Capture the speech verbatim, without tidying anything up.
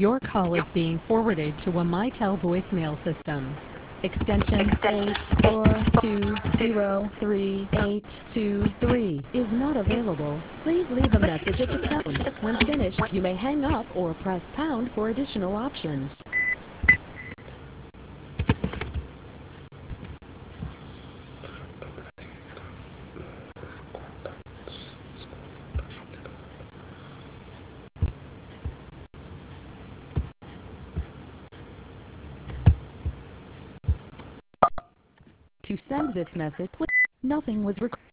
Your call is being forwarded to a Mitel voicemail system. Extension eight four two zero three eight two three is not available. Please leave a message at the tone. When finished, you may hang up or press pound for additional options. To send this message, please. Nothing was recorded.